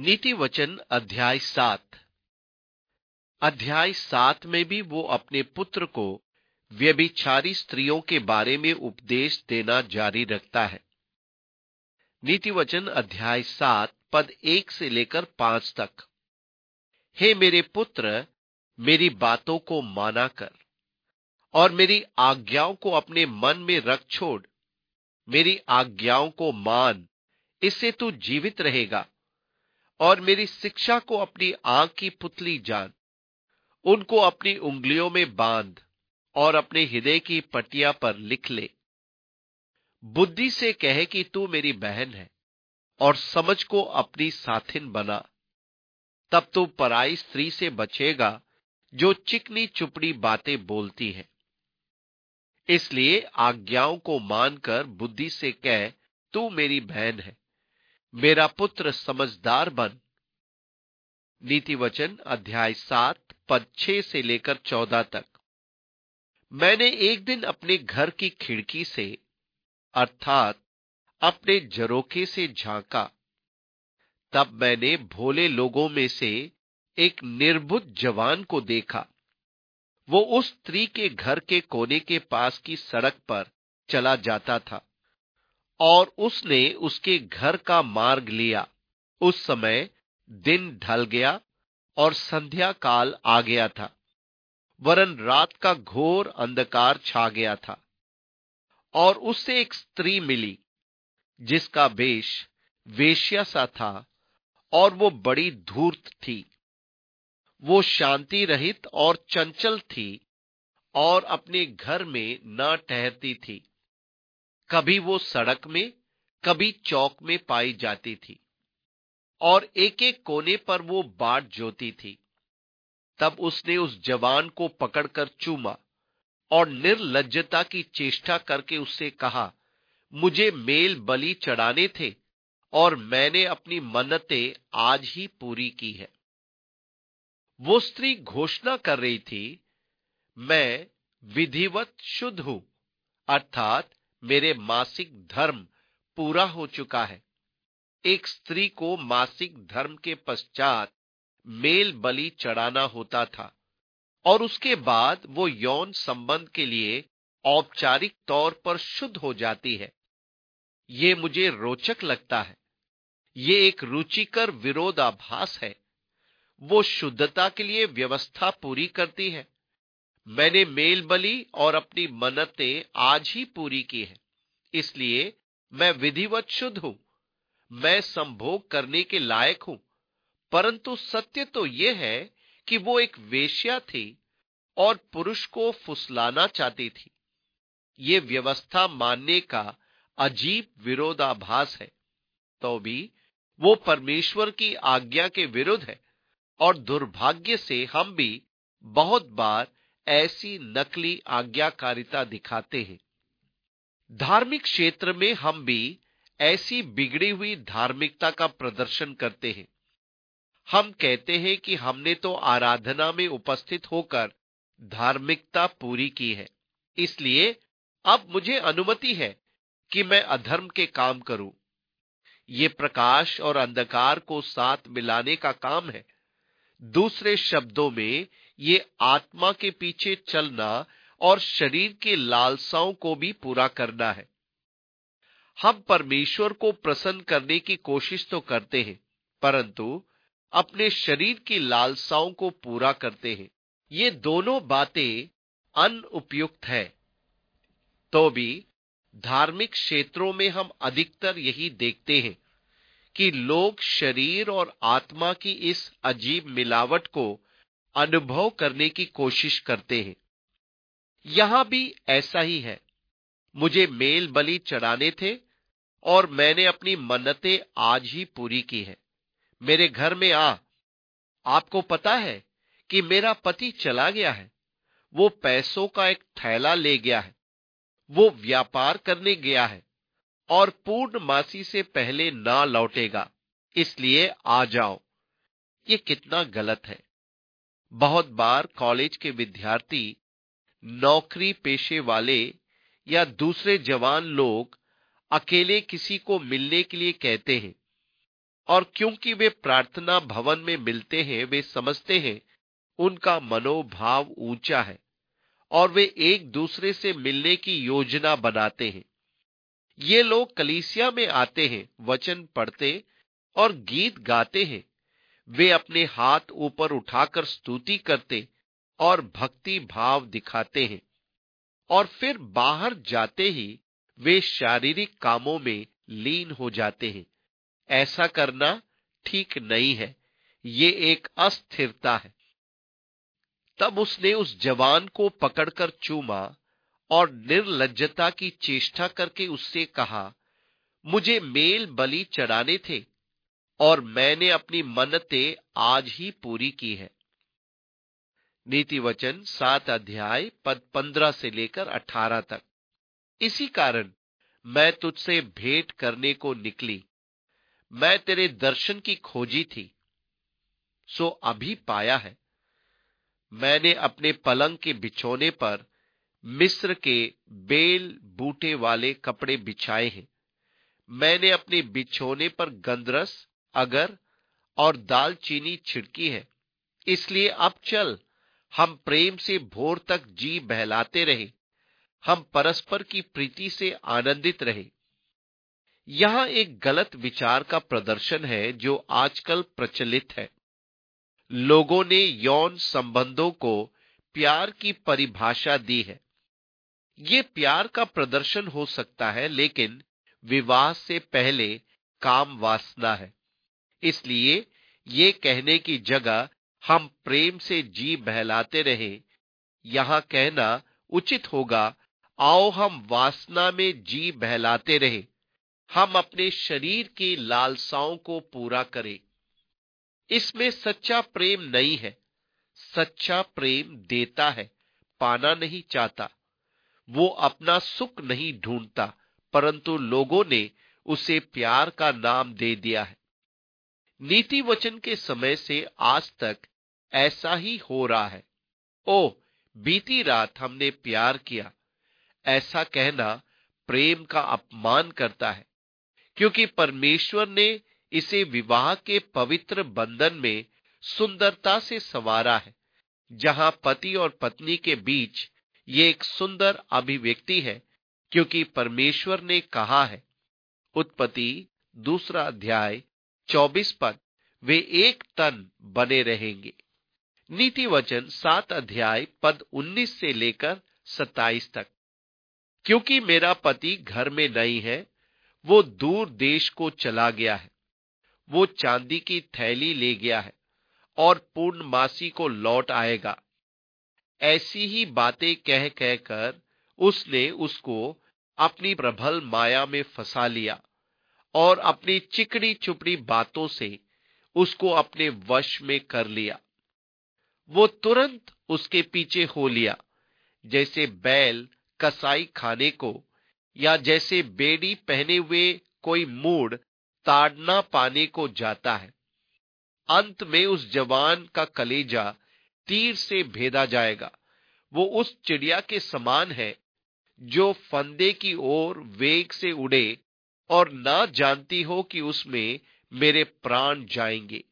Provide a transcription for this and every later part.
नीति वचन अध्याय 7 में भी वो अपने पुत्र को व्यभिचारी स्त्रियों के बारे में उपदेश देना जारी रखता है। नीति वचन अध्याय 7 पद 1 से लेकर 5 तक। हे मेरे पुत्र, मेरी बातों को माना कर और मेरी आज्ञाओं को अपने मन में रख छोड़। मेरी आज्ञाओं को मान, इससे तू जीवित रहेगा, और मेरी शिक्षा को अपनी आंख की पुतली जान। उनको अपनी उंगलियों में बांध और अपने हृदय की पटिया पर लिख ले। बुद्धि से कहे कि तू मेरी बहन है, और समझ को अपनी साथिन बना। तब तू पराई स्त्री से बचेगा, जो चिकनी चुपड़ी बातें बोलती है। इसलिए आज्ञाओं को मानकर बुद्धि से कह, तू मेरी बहन है। मेरा पुत्र समझदार बन। नीति वचन अध्याय 7 पद 6 से लेकर 14 तक। मैंने एक दिन अपने घर की खिड़की से अर्थात अपने झरोखे से झांका। तब मैंने भोले लोगों में से एक निर्बुद्ध जवान को देखा। वो उस स्त्री के घर के कोने के पास की सड़क पर चला जाता था, और उसने उसके घर का मार्ग लिया। उस समय दिन ढल गया और संध्या काल आ गया था, वरन रात का घोर अंधकार छा गया था। और उससे एक स्त्री मिली, जिसका वेश वेश्या सा था, और वो बड़ी धूर्त थी। वो शांति रहित और चंचल थी, और अपने घर में न ठहरती थी। कभी वो सड़क में, कभी चौक में पाई जाती थी, और एक एक कोने पर वो बाट जोती थी। तब उसने उस जवान को पकड़कर चूमा और निर्लज्जता की चेष्टा करके उससे कहा, मुझे मेल बलि चढ़ाने थे, और मैंने अपनी मन्नतें आज ही पूरी की है। वो स्त्री घोषणा कर रही थी, मैं विधिवत शुद्ध हूं, अर्थात मेरे मासिक धर्म पूरा हो चुका है। एक स्त्री को मासिक धर्म के पश्चात मेल बलि चढ़ाना होता था, और उसके बाद वो यौन संबंध के लिए औपचारिक तौर पर शुद्ध हो जाती है। ये मुझे रोचक लगता है। ये एक रुचिकर विरोधाभास है। वो शुद्धता के लिए व्यवस्था पूरी करती है। मैंने मेल बलि और अपनी मन्नतें आज ही पूरी की है, इसलिए मैं विधिवत शुद्ध हूं। मैं संभोग करने के लायक हूं। परंतु सत्य तो यह है कि वो एक वेश्या थी और पुरुष को फुसलाना चाहती थी। ये व्यवस्था मानने का अजीब विरोधाभास है, तो भी वो परमेश्वर की आज्ञा के विरुद्ध है। और दुर्भाग्य से हम भी बहुत बार ऐसी नकली आज्ञाकारिता दिखाते हैं। धार्मिक क्षेत्र में हम भी ऐसी बिगड़ी हुई धार्मिकता का प्रदर्शन करते हैं। हम कहते हैं कि हमने तो आराधना में उपस्थित होकर धार्मिकता पूरी की है, इसलिए अब मुझे अनुमति है कि मैं अधर्म के काम करूं। ये प्रकाश और अंधकार को साथ मिलाने का काम है। दूसरे शब्दों में, ये आत्मा के पीछे चलना और शरीर की लालसाओं को भी पूरा करना है। हम परमेश्वर को प्रसन्न करने की कोशिश तो करते हैं, परंतु अपने शरीर की लालसाओं को पूरा करते हैं। ये दोनों बातें अनुपयुक्त है। तो भी धार्मिक क्षेत्रों में हम अधिकतर यही देखते हैं कि लोग शरीर और आत्मा की इस अजीब मिलावट को अनुभव करने की कोशिश करते हैं। यहां भी ऐसा ही है। मुझे मेल बलि चढ़ाने थे, और मैंने अपनी मन्नतें आज ही पूरी की है। मेरे घर में आ। आपको पता है कि मेरा पति चला गया है। वो पैसों का एक थैला ले गया है। वो व्यापार करने गया है, और पूर्णमासी से पहले ना लौटेगा। इसलिए आ जाओ। ये कितना गलत है। बहुत बार कॉलेज के विद्यार्थी, नौकरी पेशे वाले या दूसरे जवान लोग अकेले किसी को मिलने के लिए कहते हैं, और क्योंकि वे प्रार्थना भवन में मिलते हैं, वे समझते हैं उनका मनोभाव ऊंचा है और वे एक दूसरे से मिलने की योजना बनाते हैं। ये लोग कलीसिया में आते हैं, वचन पढ़ते और गीत गाते हैं। वे अपने हाथ ऊपर उठाकर स्तुति करते और भक्ति भाव दिखाते हैं और फिर बाहर जाते ही वे शारीरिक कामों में लीन हो जाते हैं। ऐसा करना ठीक नहीं है, ये एक अस्थिरता है। तब उसने उस जवान को पकड़कर चूमा और निर्लज्जता की चेष्टा करके उससे कहा, मुझे मेल बलि चढ़ाने थे और मैंने अपनी मन्नतें आज ही पूरी की है। नीति वचन 7 अध्याय पद 15 से लेकर 18 तक। इसी कारण मैं तुझसे भेंट करने को निकली। मैं तेरे दर्शन की खोजी थी, सो अभी पाया है। मैंने अपने पलंग के बिछौने पर मिस्र के बेल बूटे वाले कपड़े बिछाए हैं। मैंने अपने बिछौने पर गंधरस, अगर और दालचीनी छिड़की है। इसलिए अब चल, हम प्रेम से भोर तक जी बहलाते रहे, हम परस्पर की प्रीति से आनंदित रहे। यहां एक गलत विचार का प्रदर्शन है जो आजकल प्रचलित है। लोगों ने यौन संबंधों को प्यार की परिभाषा दी है। ये प्यार का प्रदर्शन हो सकता है, लेकिन विवाह से पहले काम वासना है। इसलिए ये कहने की जगह हम प्रेम से जी बहलाते रहे, यहां कहना उचित होगा, आओ हम वासना में जी बहलाते रहे, हम अपने शरीर की लालसाओं को पूरा करें। इसमें सच्चा प्रेम नहीं है। सच्चा प्रेम देता है, पाना नहीं चाहता। वो अपना सुख नहीं ढूंढता, परंतु लोगों ने उसे प्यार का नाम दे दिया है। नीति वचन के समय से आज तक ऐसा ही हो रहा है। ओ, बीती रात हमने प्यार किया, ऐसा कहना प्रेम का अपमान करता है, क्योंकि परमेश्वर ने इसे विवाह के पवित्र बंधन में सुंदरता से संवारा है, जहां पति और पत्नी के बीच ये एक सुंदर अभिव्यक्ति है, क्योंकि परमेश्वर ने कहा है, उत्पत्ति 2 अध्याय 24 पद, वे एक तन बने रहेंगे। नीति वचन 7 अध्याय पद 19 से लेकर 27 तक। क्योंकि मेरा पति घर में नहीं है, वो दूर देश को चला गया है। वो चांदी की थैली ले गया है और पूर्णमासी को लौट आएगा। ऐसी ही बातें कह कहकर उसने उसको अपनी प्रबल माया में फंसा लिया और अपनी चिकनी चुपड़ी बातों से उसको अपने वश में कर लिया। वो तुरंत उसके पीछे हो लिया, जैसे बैल कसाई खाने को, या जैसे बेड़ी पहने हुए कोई मूढ़ ताड़ना पाने को जाता है। अंत में उस जवान का कलेजा तीर से भेदा जाएगा। वो उस चिड़िया के समान है जो फंदे की ओर वेग से उड़े और ना जानती हो कि उसमें मेरे प्राण जाएंगे।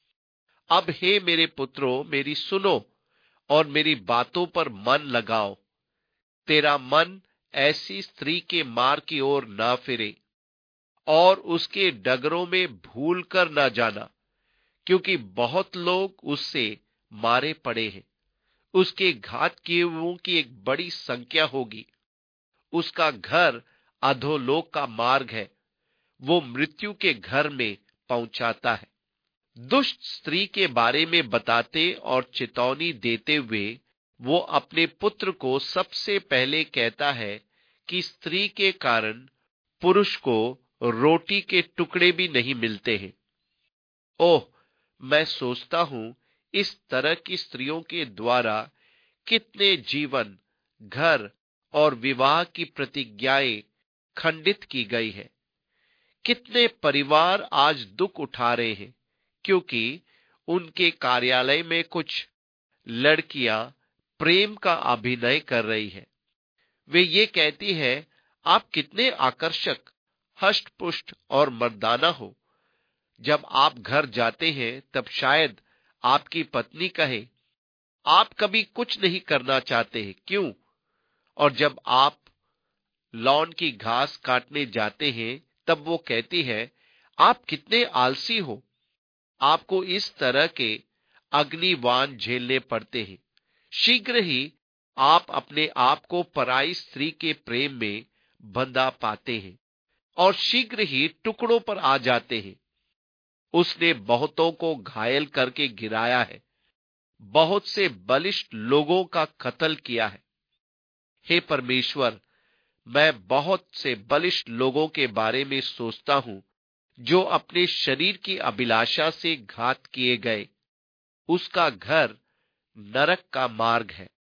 अब हे मेरे पुत्रों, मेरी सुनो और मेरी बातों पर मन लगाओ। तेरा मन ऐसी स्त्री के मार्ग की ओर ना फिरे और उसके डगरों में भूल कर ना जाना, क्योंकि बहुत लोग उससे मारे पड़े हैं। उसके घात किए हुओं की एक बड़ी संख्या होगी। उसका घर अधोलोक का मार्ग है, वो मृत्यु के घर में पहुंचाता है। दुष्ट स्त्री के बारे में बताते और चेतावनी देते हुए वो अपने पुत्र को सबसे पहले कहता है कि स्त्री के कारण पुरुष को रोटी के टुकड़े भी नहीं मिलते हैं। ओह, मैं सोचता हूं इस तरह की स्त्रियों के द्वारा कितने जीवन, घर और विवाह की प्रतिज्ञाएं खंडित की गई है। कितने परिवार आज दुख उठा रहे हैं क्योंकि उनके कार्यालय में कुछ लड़कियां प्रेम का अभिनय कर रही है। वे ये कहती है, आप कितने आकर्षक, हष्ट पुष्ट और मर्दाना हो, जब आप घर जाते हैं तब शायद आपकी पत्नी कहे, आप कभी कुछ नहीं करना चाहते हैं, क्यों? और जब आप लॉन की घास काटने जाते हैं तब वो कहती है, आप कितने आलसी हो। आपको इस तरह के अग्निबाण झेलने पड़ते हैं। शीघ्र ही आप अपने आप को पराई स्त्री के प्रेम में बंधा पाते हैं और शीघ्र ही टुकड़ों पर आ जाते हैं। उसने बहुतों को घायल करके गिराया है, बहुत से बलिष्ठ लोगों का कत्ल किया है। हे परमेश्वर, मैं बहुत से बलिष्ठ लोगों के बारे में सोचता हूं जो अपने शरीर की अभिलाषा से घात किए गए। उसका घर नरक का मार्ग है।